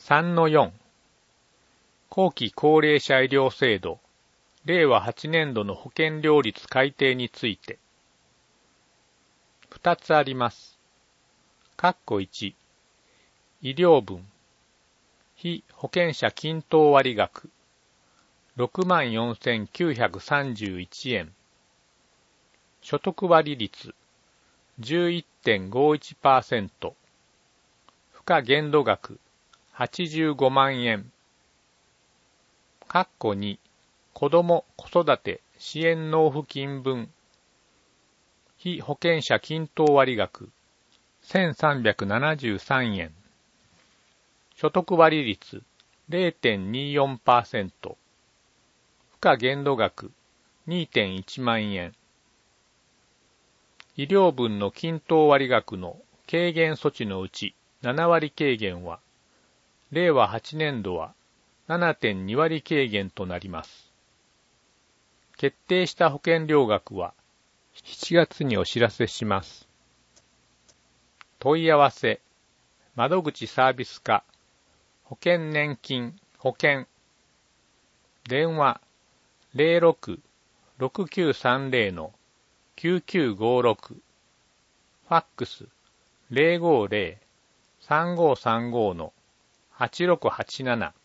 3-4 後期高齢者医療制度令和8年度の保険料率改定について2つあります。括弧1医療分被保険者均等割額 64,931 円所得割率 11.51% 付加限度額85万円括弧2子ども・子育て支援納付金分被保険者均等割額 1,373 円所得割率 0.24% 付加限度額 2.1 万円医療分の均等割額の軽減措置のうち7割軽減は令和8年度は 7.2 割軽減となります。決定した保険料額は7月にお知らせします。問い合わせ窓口サービス課保険年金保険電話 06-6930-9956 ファックス 050-3535-8687